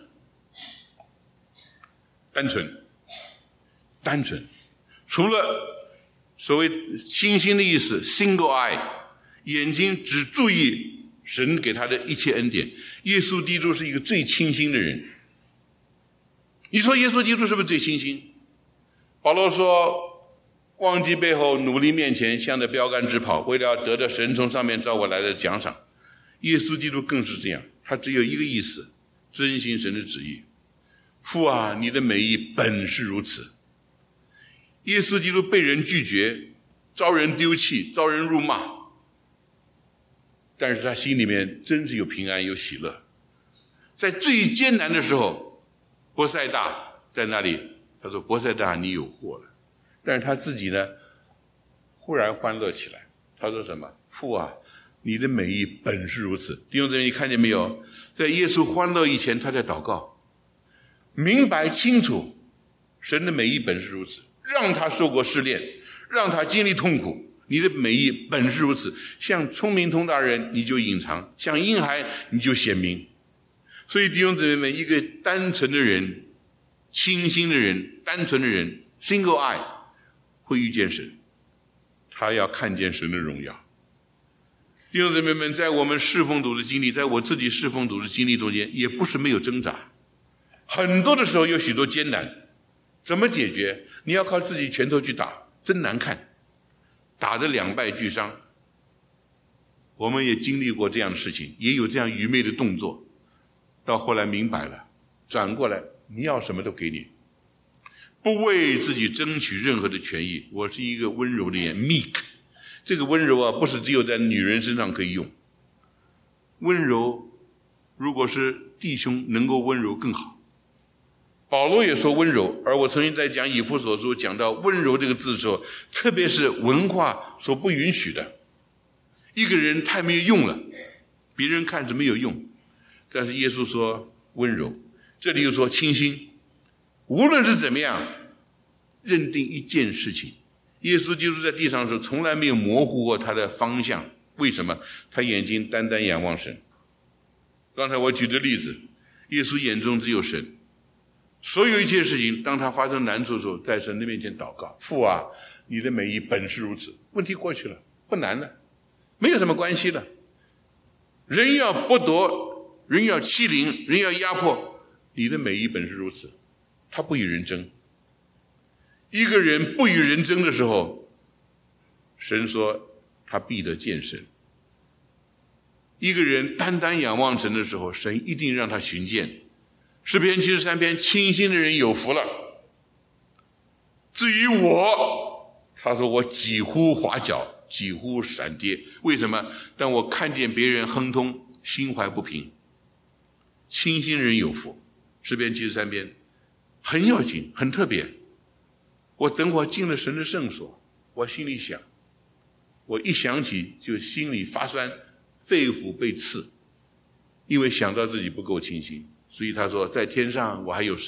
单纯，单纯。除了所谓清心的意思 single eye， 眼睛只注意神给他的一切恩典。耶稣基督是一个最清心的人。你说耶稣基督是不是最清心？保罗说，忘记背后，努力面前，向着标杆直跑，为了要得到神从上面召我来的奖赏。耶稣基督更是这样，他只有一个意思，遵行神的旨意。父啊，你的美意本是如此。耶稣基督被人拒绝，遭人丢弃，遭人辱骂，但是他心里面真是有平安，有喜乐。在最艰难的时候，伯赛大在那里，他说，伯赛大，你有祸了。但是他自己呢，忽然欢乐起来。他说什么？父啊，你的美意本是如此。弟兄姊妹，你看见没有？在耶稣欢乐以前，他在祷告，明白清楚神的美意本是如此，让他受过试炼，让他经历痛苦。你的美意本是如此，像聪明通达人你就隐藏，像婴孩你就显明。所以弟兄姊妹们，一个单纯的人，清心的人，单纯的人 single eye 会遇见神，他要看见神的荣耀。弟兄姊妹们，在我们侍奉主的经历，在我自己侍奉主的经历中间，也不是没有挣扎，很多的时候有许多艰难，怎么解决？你要靠自己拳头去打，真难看，打得两败俱伤。我们也经历过这样的事情，也有这样愚昧的动作，到后来明白了，转过来你要什么都给你，不为自己争取任何的权益。我是一个温柔的人 meek， 这个温柔啊，不是只有在女人身上可以用，温柔如果是弟兄能够温柔更好。保罗也说温柔，而我曾经在讲以弗所书讲到温柔这个字的时候，特别是文化所不允许的，一个人太没有用了，别人看着没有用，但是耶稣说温柔，这里又说清心。无论是怎么样认定一件事情，耶稣基督在地上的时候从来没有模糊过他的方向。为什么？他眼睛单单仰望神。刚才我举的例子，耶稣眼中只有神，所有一切事情当他发生难处的时候，在神的面前祷告，父啊，你的美意本是如此。问题过去了，不难了，没有什么关系了。人要剥夺，人要欺凌，人要压迫，你的美意本是如此。他不与人争。一个人不与人争的时候，神说他必得见神。一个人单单仰望神的时候，神一定让他寻见。诗篇七十三篇，清心的人有福了。至于我，他说我几乎滑脚，几乎闪跌。为什么？当我看见别人亨通，心怀不平。清心的人有福。诗篇七十三篇很要紧，很特别。我等我进了神的圣所，我心里想，我一想起就心里发酸，肺腑被刺，因为想到自己不够清心。所以他说，在天上我还有谁呀？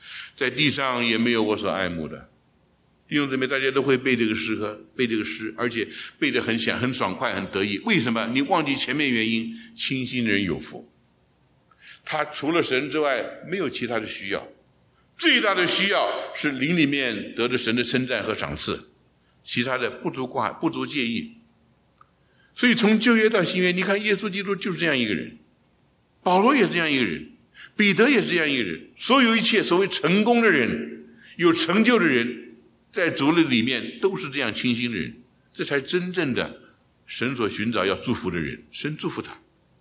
在地上也没有我所爱慕的。弟兄姊妹，大家都会背这个诗歌，背这个诗，而且背得很响、很爽快、很得意。为什么？你忘记前面原因，清心人有福。他除了神之外，没有其他的需要。最大的需要是灵里面得着神的称赞和赏赐，其他的不足挂不足介意。所以从旧约到新约，你看耶稣基督就是这样一个人，保罗也是这样一个人，彼得也是这样一个人。所有一切所谓成功的人、有成就的人，在主的里面都是这样清心的人，这才真正的神所寻找要祝福的人。神祝福他。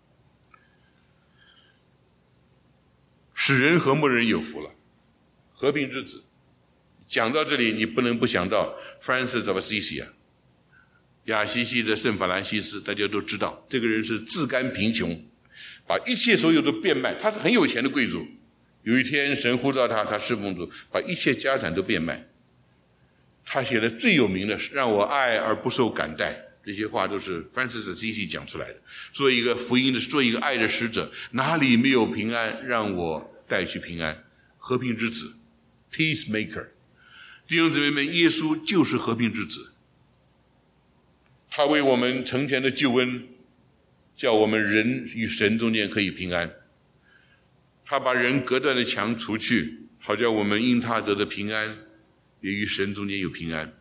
使人和睦的人有福了，和平之子。讲到这里，你不能不想到 Francis of Assisi 啊，亚西西的圣法兰西斯，大家都知道，这个人是自甘贫穷，把一切所有都变卖。他是很有钱的贵族，有一天神呼召他，他侍奉主，把一切家产都变卖。他写的最有名的是让我爱而不受感戴，这些话都是 Francis of Assisi 讲出来的。做一个福音的，做一个爱的使者，哪里没有平安，让我带去平安。和平之子 Peacemaker。 弟兄姊妹们，耶稣就是和平之子，他为我们成全的救恩，叫我们人与神中間可以平安。他把人隔断的牆除去，好叫我们因他得的平安，也与神中間有平安。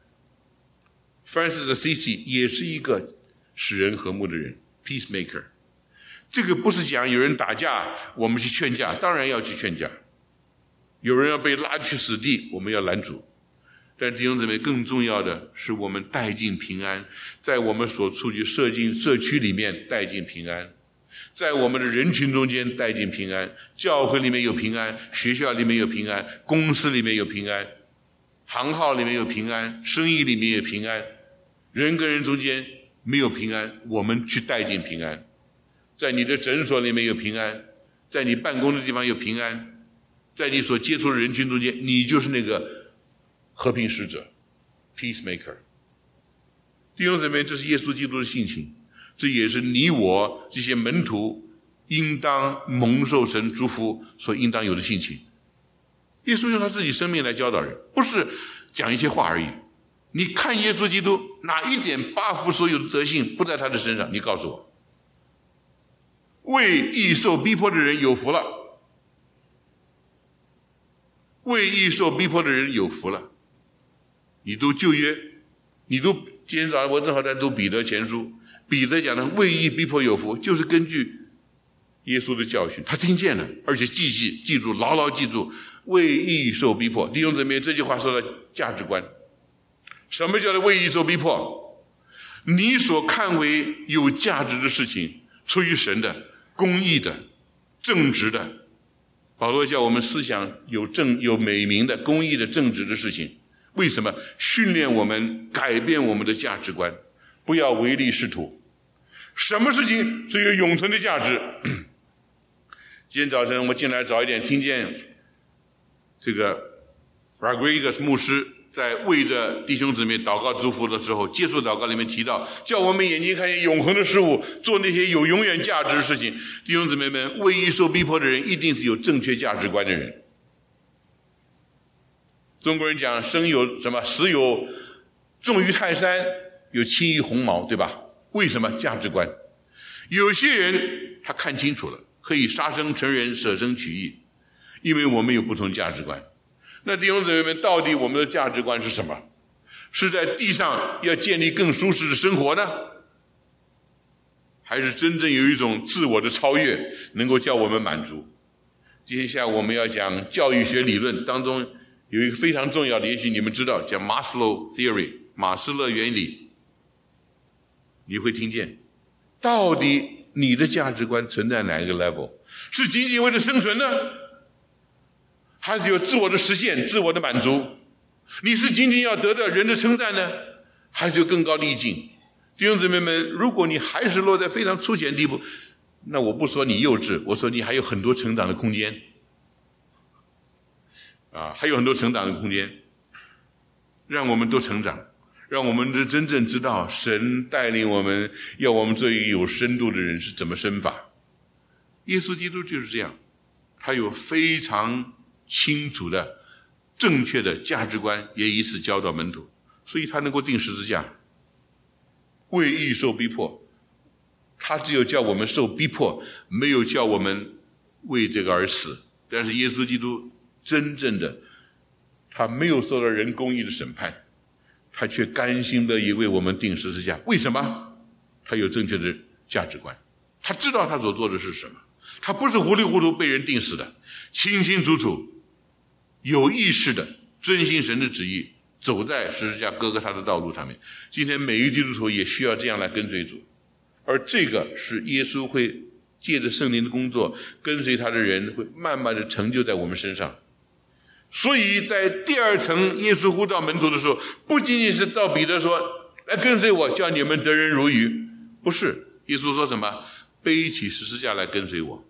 Francis of Assisi 也是一个使人和睦的人 Peacemaker。 这个不是讲有人打架我们去劝架，当然要去劝架，有人要被拉去死地，我们要拦阻。但弟兄姊妹，更重要的是我们带进平安，在我们所处的社进社区里面带进平安，在我们的人群中间带进平安，教会里面有平安，学校里面有平安，公司里面有平安，行号里面有平安，生意里面有平安，人跟人中间没有平安，我们去带进平安。在你的诊所里面有平安，在你办公的地方有平安，在你所接触的人群中间，你就是那个和平使者 Peacemaker。 弟兄姊妹，这是耶稣基督的性情，这也是你我这些门徒应当蒙受神祝福所应当有的性情。耶稣用他自己生命来教导人，不是讲一些话而已。你看耶稣基督哪一点八福所有的德性不在他的身上？你告诉我。为义受逼迫的人有福了，为义受逼迫的人有福了。你读旧约，你读今天早上我正好在读彼得前书，彼得讲的为义逼迫有福，就是根据耶稣的教训，他听见了，而且记记记住，牢牢记住，为义受逼迫。弟兄姊妹，这句话说的价值观，什么叫做为义受逼迫？你所看为有价值的事情，出于神的、公义的、正直的，保罗叫我们思想有正有美名的、公义的、正直的事情。为什么？训练我们改变我们的价值观，不要唯利是图。什么事情是有永存的价值？今天早晨我进来早一点，听见这个 Rodriguez 牧师在为着弟兄姊妹祷告祝福的时候，接触祷告里面提到，叫我们眼睛看见永恒的事物，做那些有永远价值的事情。弟兄姊妹们，为义受逼迫的人一定是有正确价值观的人。中国人讲生有什么，死有重于泰山，有轻于鸿毛，对吧？为什么？价值观。有些人他看清楚了，可以杀生成仁，舍生取义，因为我们有不同价值观。那弟兄姊妹们，到底我们的价值观是什么？是在地上要建立更舒适的生活呢，还是真正有一种自我的超越能够叫我们满足？今天下午我们要讲教育学理论当中有一个非常重要的，也许你们知道，叫 Maslow Theory 马斯勒原理。你会听见到底你的价值观存在哪一个 level？ 是仅仅为了生存呢，还是有自我的实现、自我的满足？你是仅仅要得到人的称赞呢，还是有更高的意境？弟兄姊妹们，如果你还是落在非常粗浅的地步，那我不说你幼稚，我说你还有很多成长的空间啊，还有很多成长的空间，让我们都成长，让我们真正知道神带领我们，要我们做一个有深度的人是怎么生法。耶稣基督就是这样，他有非常清楚的、正确的价值观，也以此教导门徒，所以他能够钉十字架，为义受逼迫。他只有叫我们受逼迫，没有叫我们为这个而死。但是耶稣基督真正的，他没有受到人公义的审判，他却甘心乐意为我们钉十字架。为什么？他有正确的价值观，他知道他所做的是什么，他不是糊里糊涂被人钉死的，清清楚楚有意识的遵行神的旨意，走在十字架哥哥他的道路上面。今天每一个基督徒也需要这样来跟随主，而这个是耶稣会借着圣灵的工作，跟随他的人会慢慢的成就在我们身上。所以在第二层耶稣呼召门徒的时候，不仅仅是照彼得说来跟随我，叫你们得人如鱼，不是，耶稣说什么？背起十字架来跟随我。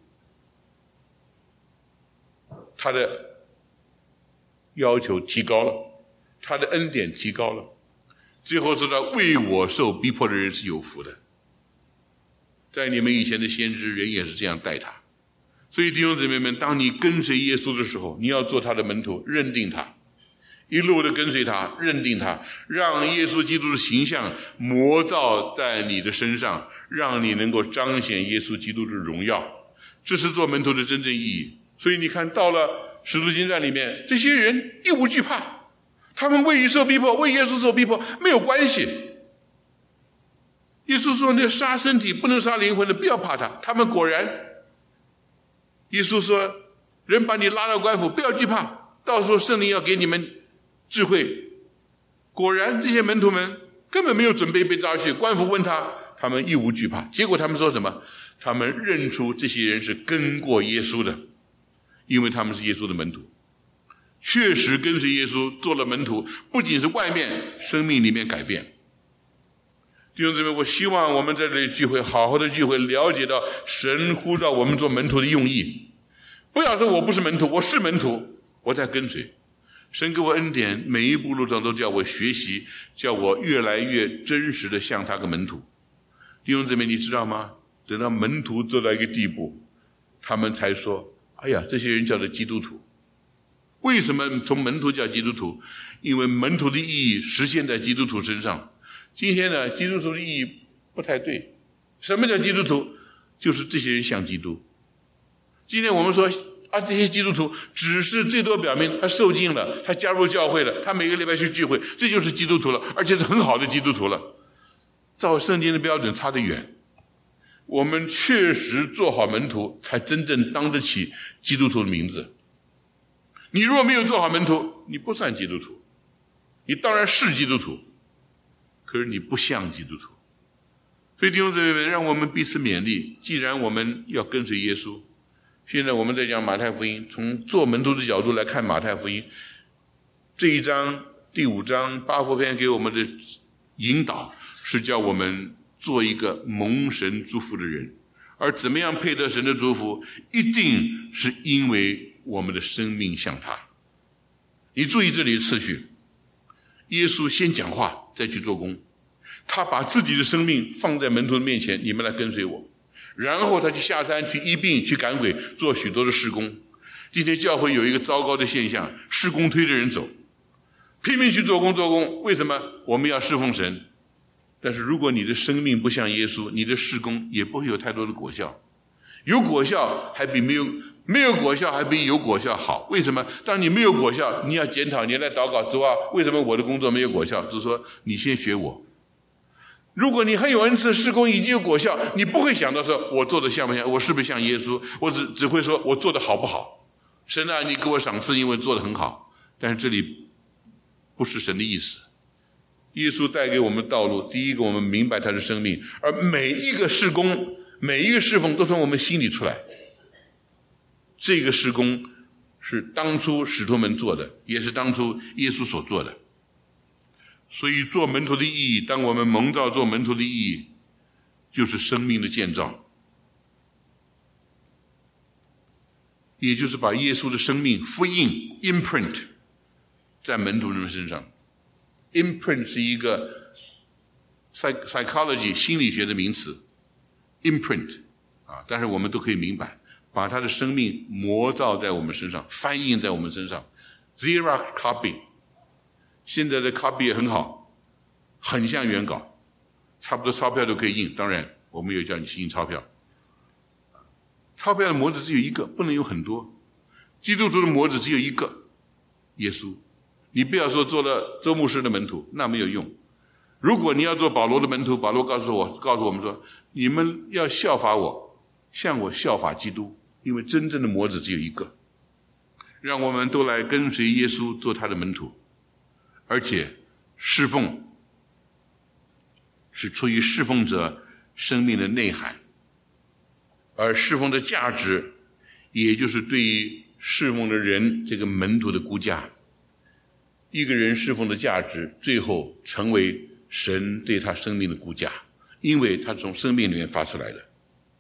他的要求提高了，他的恩典提高了，最后说到为我受逼迫的人是有福的。在你们以前的先知人也是这样待他。所以弟兄姊妹们，当你跟随耶稣的时候，你要做他的门徒，认定他，一路的跟随他，认定他，让耶稣基督的形象磨造在你的身上，让你能够彰显耶稣基督的荣耀，这是做门徒的真正意义。所以你看到了使徒行传里面，这些人一无惧怕，他们为义受逼迫，为耶稣受逼迫没有关系。耶稣说那杀身体不能杀灵魂的不要怕他，他们果然，耶稣说人把你拉到官府不要惧怕，到时候圣灵要给你们智慧。果然这些门徒们根本没有准备被抓去，官府问他，他们一无惧怕。结果他们说什么？他们认出这些人是跟过耶稣的，因为他们是耶稣的门徒，确实跟随耶稣做了门徒，不仅是外面生命里面改变。弟兄姊妹，我希望我们在这里聚会，好好的聚会，了解到神呼召我们做门徒的用意。不要说我不是门徒，我是门徒，我在跟随。神给我恩典，每一步路上都叫我学习，叫我越来越真实的像他个门徒。弟兄姊妹，你知道吗？等到门徒做到一个地步，他们才说，哎呀，这些人叫做基督徒。为什么从门徒叫基督徒？因为门徒的意义实现在基督徒身上。今天呢，基督徒的意义不太对。什么叫基督徒？就是这些人像基督。今天我们说啊，这些基督徒只是最多表明他受浸了，他加入教会了，他每个礼拜去聚会，这就是基督徒了，而且是很好的基督徒了。照圣经的标准差得远。我们确实做好门徒，才真正当得起基督徒的名字。你如果没有做好门徒，你不算基督徒。你当然是基督徒，可是你不像基督徒。所以弟兄姊妹们，让我们彼此勉励。既然我们要跟随耶稣，现在我们在讲马太福音，从做门徒的角度来看马太福音这一章第五章八福篇给我们的引导，是叫我们做一个蒙神祝福的人。而怎么样配得神的祝福，一定是因为我们的生命像他。你注意这里的次序，耶稣先讲话再去做工，他把自己的生命放在门徒的面前，你们来跟随我，然后他去下山去医病去赶鬼，做许多的事工。今天教会有一个糟糕的现象，事工推着人走，拼命去做工做工。为什么？我们要侍奉神，但是如果你的生命不像耶稣，你的事工也不会有太多的果效。有果效还比没有没有果效还比有果效好。为什么？当你没有果效，你要检讨，你来祷告，主啊，为什么我的工作没有果效？就是说你先学我。如果你很有恩赐，事工已经有果效，你不会想到说我做的像不像，我是不是像耶稣，我只只会说我做的好不好。神啊，你给我赏赐，因为做的很好。但是这里不是神的意思。耶稣带给我们道路，第一个我们明白他的生命，而每一个事工每一个侍奉都从我们心里出来。这个事工是当初使徒们做的，也是当初耶稣所做的。所以做门徒的意义，当我们蒙召做门徒的意义，就是生命的建造，也就是把耶稣的生命复印 imprint 在门徒们身上。 imprint 是一个 psychology 心理学的名词 imprint 啊，但是我们都可以明白， 把他的生命模造在我们身上，翻印在我们身上 Xerox copy。 现在的 copy 也很好，很像原稿，差不多钞票都可以印。当然我们有叫你去印钞票，钞票的模子只有一个，不能有很多。基督徒的模子只有一个，耶稣。你不要说做了周牧师的门徒，那没有用。如果你要做保罗的门徒，保罗告诉我告诉我们说，你们要效法我，像我效法基督，因为真正的模子只有一个。让我们都来跟随耶稣做他的门徒，而且侍奉是出于侍奉者生命的内涵，而侍奉的价值也就是对于侍奉的人这个门徒的估价。一个人侍奉的价值最后成为神对他生命的估价，因为他从生命里面发出来的。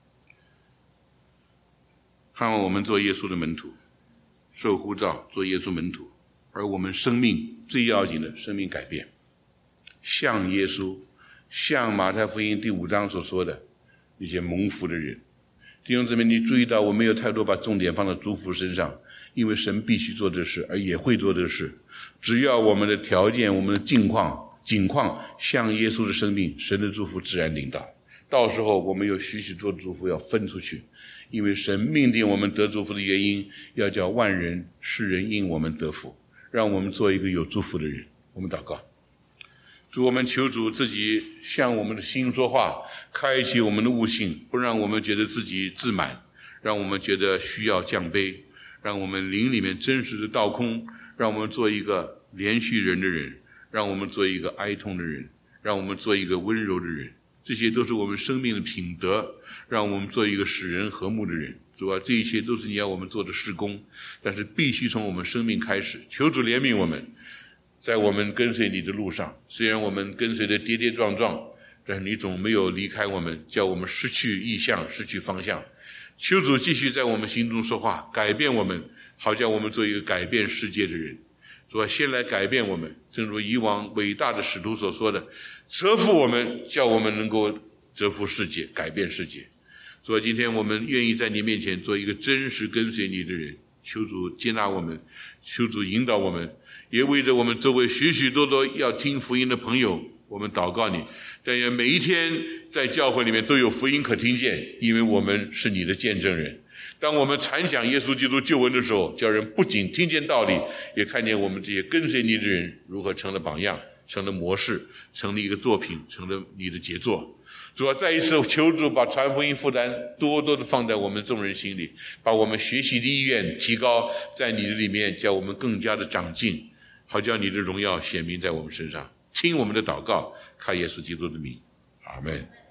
盼望我们做耶稣的门徒，受呼召做耶稣门徒，而我们生命最要紧的生命改变，像耶稣，像马太福音第五章所说的那些蒙福的人。弟兄姊妹，你注意到我没有太多把重点放在祝福身上，因为神必须做这事，而也会做这事。只要我们的条件，我们的境况境况像耶稣的生命，神的祝福自然领导。到时候我们有许许多祝福要分出去，因为神命定我们得祝福的原因，要叫万人世人因我们得福，让我们做一个有祝福的人。我们祷告，主，我们求主自己向我们的心说话，开启我们的悟性，不让我们觉得自己自满，让我们觉得需要降卑，让我们灵里面真实的倒空，让我们做一个连续人的人，让我们做一个哀痛的人，让我们做一个温柔的人。这些都是我们生命的品德，让我们做一个使人和睦的人。主啊，这一切都是你要我们做的事工，但是必须从我们生命开始。求主怜悯我们，在我们跟随你的路上，虽然我们跟随的跌跌撞撞，但是你总没有离开我们，叫我们失去意向，失去方向。求主继续在我们心中说话，改变我们，好叫我们做一个改变世界的人。主啊，先来改变我们，正如以往伟大的使徒所说的，折服我们，叫我们能够折服世界，改变世界。主啊，今天我们愿意在你面前做一个真实跟随你的人，求主接纳我们，求主引导我们，也为着我们周围许许多多要听福音的朋友，我们祷告你，但愿每一天在教会里面都有福音可听见，因为我们是你的见证人。当我们传讲耶稣基督救恩的时候，叫人不仅听见道理，也看见我们这些跟随你的人如何成了榜样，成了模式，成了一个作品，成了你的杰作。主啊，再一次求主把传福音负担多多的放在我们众人心里，把我们学习的意愿提高，在你的里面叫我们更加的长进，好叫你的荣耀显明在我们身上。听我们的祷告，靠耶稣基督的名，阿们。